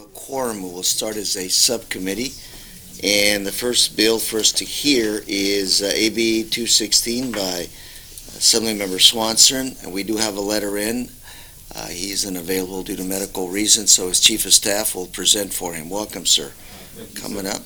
quorum. We'll start as a subcommittee. And the first bill for us to hear is AB 216 by Assemblymember Swanson. And we do have a letter in. He's unavailable due to medical reasons, so his chief of staff will present for him. Welcome, sir. Coming up.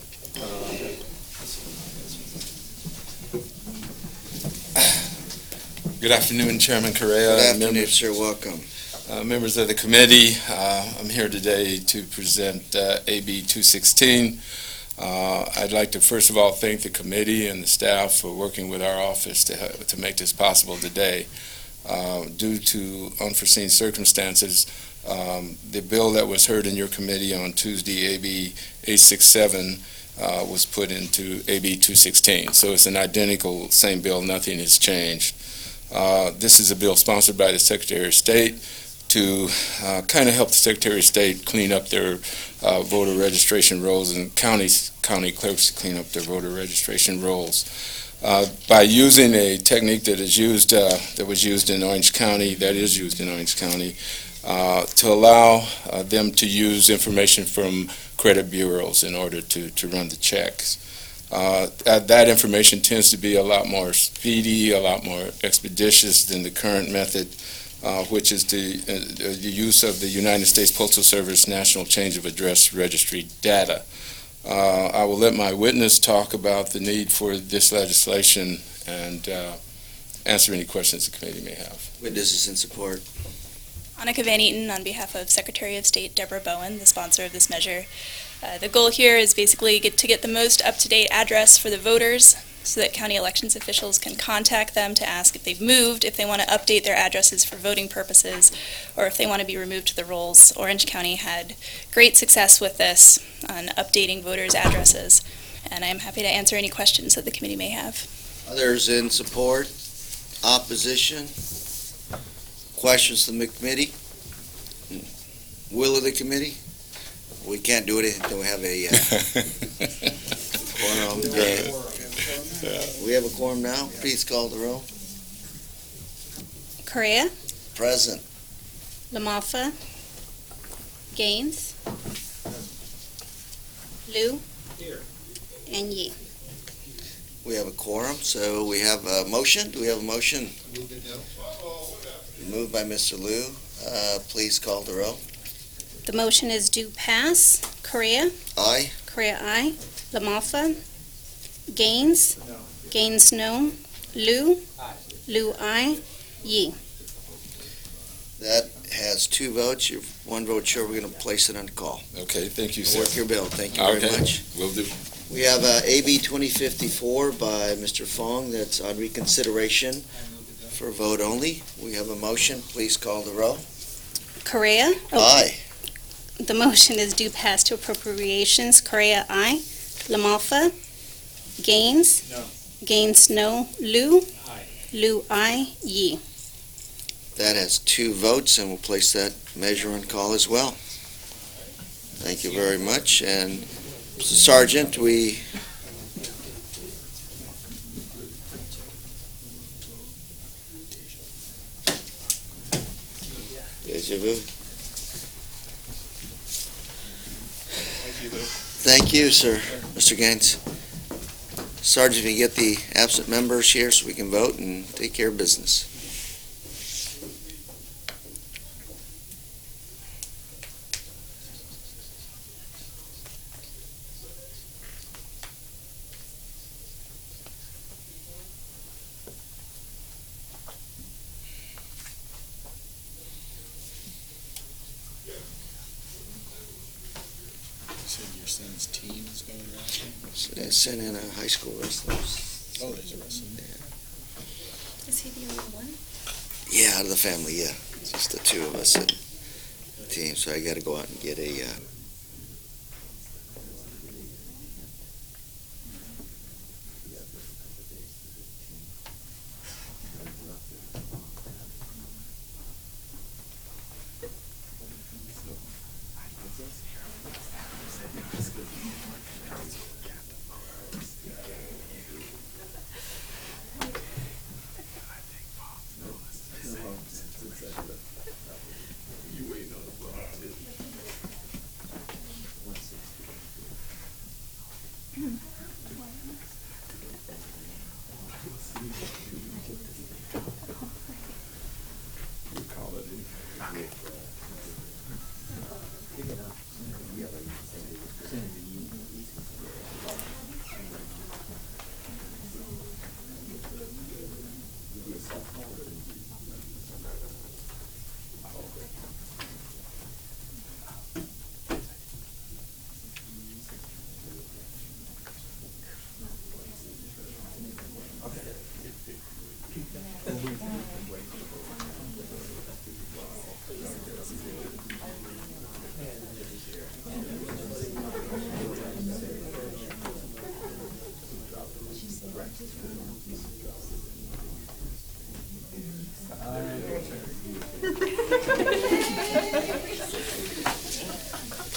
Good afternoon, Chairman Correa. Good afternoon, sir. Welcome. Members of the committee, I'm here today to present AB 216. I'd like to first of all thank the committee and the staff for working with our office to make this possible today. Due to unforeseen circumstances, the bill that was heard in your committee on Tuesday, AB 867, was put into AB 216. So it's an identical same bill, nothing has changed. This is a bill sponsored by the Secretary of State to kind of help the Secretary of State clean up their voter registration rolls, and county clerks clean up their voter registration rolls. By using a technique that was used in Orange County, to allow them to use information from credit bureaus in order to run the checks. That information tends to be a lot more speedy, a lot more expeditious than the current method, which is the use of the United States Postal Service National Change of Address Registry data. I will let my witness talk about the need for this legislation and answer any questions the committee may have. Witnesses in support. Annika Van Eaton on behalf of Secretary of State Deborah Bowen, the sponsor of this measure. The goal here is basically to get the most up-to-date address for the voters so that county elections officials can contact them to ask if they've moved, if they want to update their addresses for voting purposes, or if they want to be removed to the rolls. Orange County had great success with this on updating voters' addresses, and I'm happy to answer any questions that the committee may have. Others in support? Opposition? Questions from the committee? Will of the committee? We can't do it until we have a quorum. We have a quorum now. Please call the roll. Correa, Present. Lamalfa, Gaines, Liu, and Yee. We have a quorum, so we have a motion. Do we have a motion? Moved by Mr. Liu. Please call the roll. The motion is do pass. Correa, Aye. Correa, aye. Lamalfa, Gaines, No. Gaines, no. Liu, Aye. Liu, aye. Yee. That has 2 votes. You're 1 vote sure. We're going to place it on call. Okay, thank you, sir. Work your bill. Thank you very much. Will do. We have AB 2054 by Mr. Fong that's on reconsideration for vote only. We have a motion. Please call the roll. Correa. Aye. The motion is do pass to appropriations. Correa, aye. Lamalfa, Gaines, No. Gaines, no. Liu, Aye. Liu, aye. Yee. That has 2 votes, and we'll place that measure on call as well. Thank you very much. And Sergeant, we... Deja vu. Thank you, sir. Mr. Gaines. Sergeant, if you get the absent members here so we can vote and take care of business. Your son's team is going wrestling? Sent in a high school wrestler. Oh, there's a wrestling. Is he the only one? Yeah, out of the family, yeah. It's just the 2 of us at the team, so I got to go out and get a...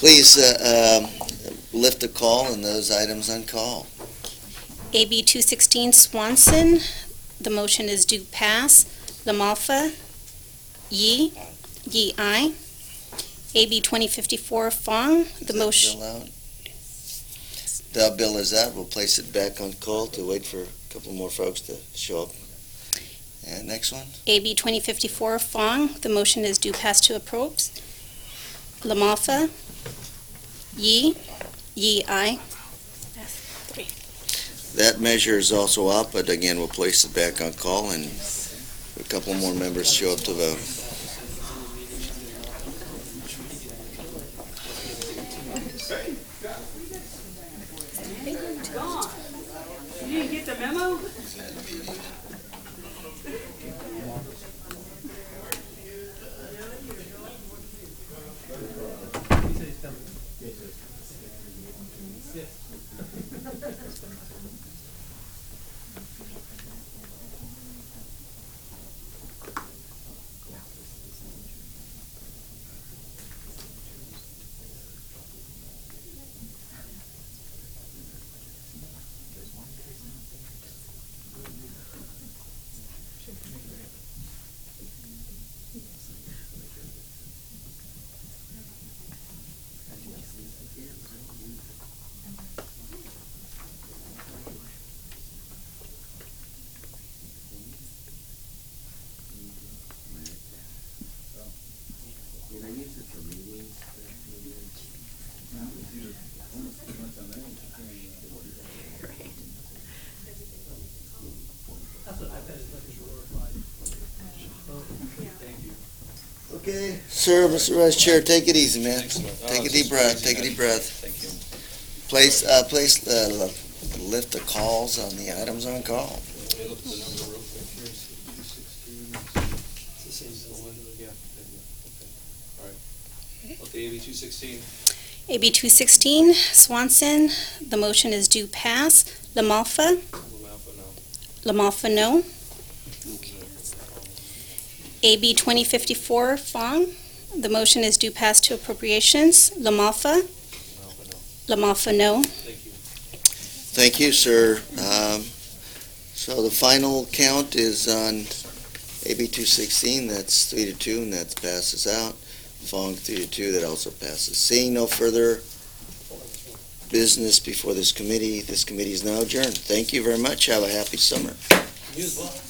Please lift a call on those items on call. AB 216 Swanson, the motion is do pass. LaMalfa, Yi, aye. AB 2054 Fong, the motion, Bill out? The bill is out. We'll place it back on call to wait for a couple more folks to show up. And next one? AB 2054 Fong, the motion is do pass to approves. LaMalfa, Yi, aye. That measure is also out, but again, we'll place it back on call and a couple more members show up to vote. You didn't get the memo? Okay. Sir, Mr. Vice Chair, take it easy, man. Take a deep breath, take a deep breath. Thank you. Place, lift the calls on the items on call. Let me look at the number real quick here. 216. It's the same as the one, yeah. Okay. All right. Okay, AB 216. AB 216 Swanson, the motion is do pass. LaMalfa, LaMalfa, no. no. AB 2054 Fong, the motion is do pass to appropriations. LaMalfa, LaMalfa, no. no. Thank you. Thank you, sir. So the final count is on AB 216, that's 3-2, and that passes out. Fong 3-2, that also passes. Seeing no further business before this committee is now adjourned. Thank you very much. Have a happy summer. You as well.